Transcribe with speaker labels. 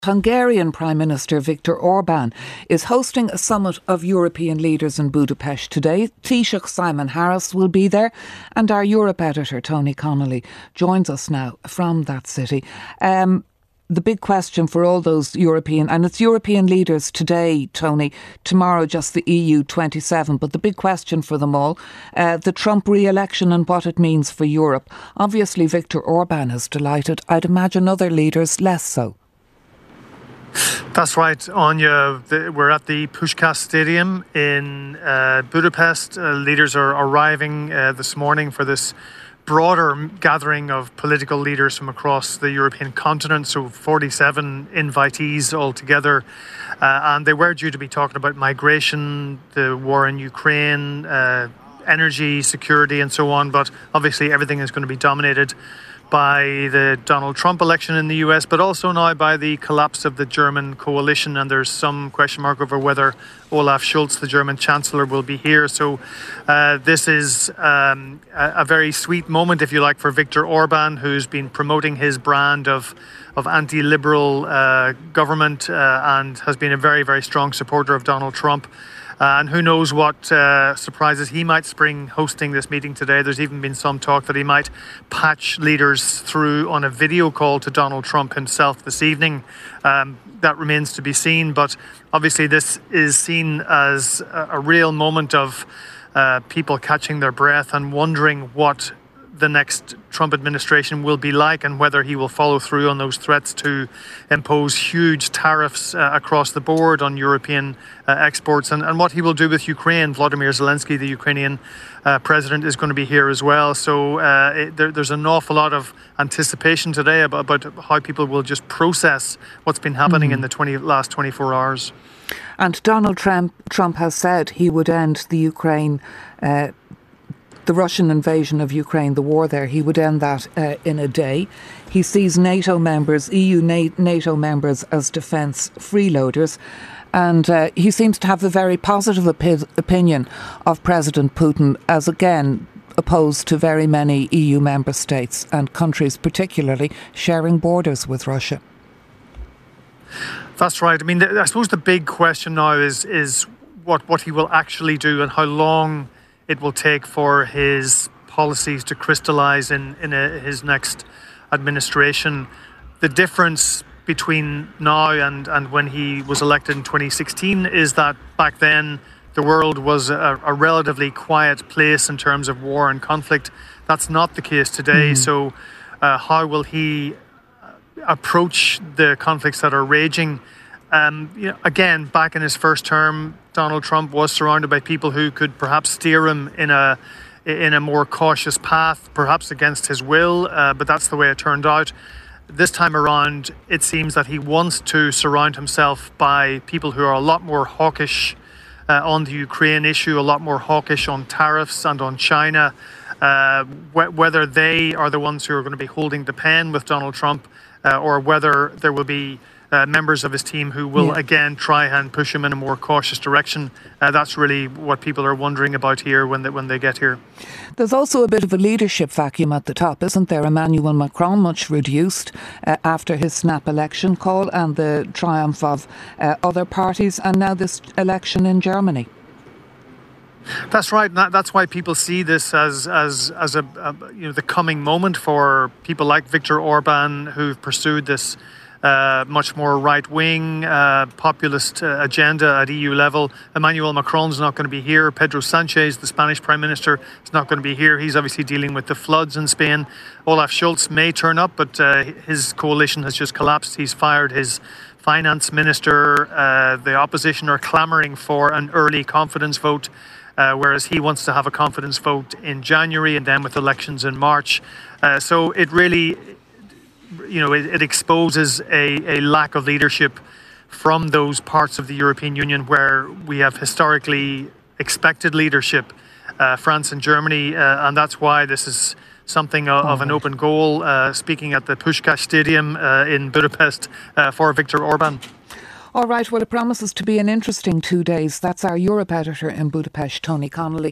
Speaker 1: Hungarian Prime Minister Viktor Orban is hosting a summit of European leaders in Budapest today. Taoiseach Simon Harris will be there, and our Europe editor Tony Connolly joins us now from that city. The big question for all those European, and it's European leaders today, Tony, tomorrow just the EU 27, but the big question for them all, the Trump re-election and what it means for Europe. Obviously Viktor Orban is delighted. I'd imagine other leaders less so.
Speaker 2: That's right, Anya. We're at the Puskás Stadium in Budapest. Leaders are arriving this morning for this broader gathering of political leaders from across the European continent, so 47 invitees altogether. And they were due to be talking about migration, the war in Ukraine, energy, security and so on. But obviously everything is going to be dominated by the Donald Trump election in the US, but also now by the collapse of the German coalition. And there's some question mark over whether Olaf Scholz, the German Chancellor, will be here. So this is a very sweet moment, if you like, for Viktor Orban, who's been promoting his brand of anti-liberal government and has been a very, very strong supporter of Donald Trump. And who knows what surprises he might spring hosting this meeting today. There's even been some talk that he might patch leaders through on a video call to Donald Trump himself this evening. That remains to be seen. But obviously this is seen as a real moment of people catching their breath and wondering what the next Trump administration will be like and whether he will follow through on those threats to impose huge tariffs across the board on European exports and what he will do with Ukraine. Volodymyr Zelensky, the Ukrainian president, is going to be here as well. So there's an awful lot of anticipation today about how people will just process what's been happening in the last 24 hours.
Speaker 1: And Donald Trump has said he would end the Russian invasion of Ukraine, the war there, he would end that in a day. He sees NATO members, NATO members, as defence freeloaders. And he seems to have a very positive opinion of President Putin, as again opposed to very many EU member states and countries particularly sharing borders with Russia.
Speaker 2: That's right. I mean, I suppose the big question now is what he will actually do and how long it will take for his policies to crystallise in his next administration. The difference between now and when he was elected in 2016 is that back then the world was a relatively quiet place in terms of war and conflict. That's not the case today. So how will he approach the conflicts that are raging? Again, back in his first term, Donald Trump was surrounded by people who could perhaps steer him in a more cautious path, perhaps against his will, but that's the way it turned out. This time around, it seems that he wants to surround himself by people who are a lot more hawkish on the Ukraine issue, a lot more hawkish on tariffs and on China, whether they are the ones who are going to be holding the pen with Donald Trump or whether there will be members of his team who will again try and push him in a more cautious direction. That's really what people are wondering about here when they get here.
Speaker 1: There's also a bit of a leadership vacuum at the top, isn't there? Emmanuel Macron, much reduced after his snap election call and the triumph of other parties, and now this election in Germany.
Speaker 2: That's right. That's why people see this as the coming moment for people like Viktor Orban, who've pursued this much more right-wing populist agenda at EU level. Emmanuel Macron's not going to be here. Pedro Sanchez, the Spanish Prime Minister, is not going to be here. He's obviously dealing with the floods in Spain. Olaf Scholz may turn up, but his coalition has just collapsed. He's fired his finance minister. The opposition are clamouring for an early confidence vote, whereas he wants to have a confidence vote in January and then with elections in March. So it really, it exposes a lack of leadership from those parts of the European Union where we have historically expected leadership, France and Germany, and that's why this is something of an open goal, speaking at the Puskás Stadium in Budapest for Viktor Orban.
Speaker 1: All right, well, it promises to be an interesting 2 days. That's our Europe editor in Budapest, Tony Connolly.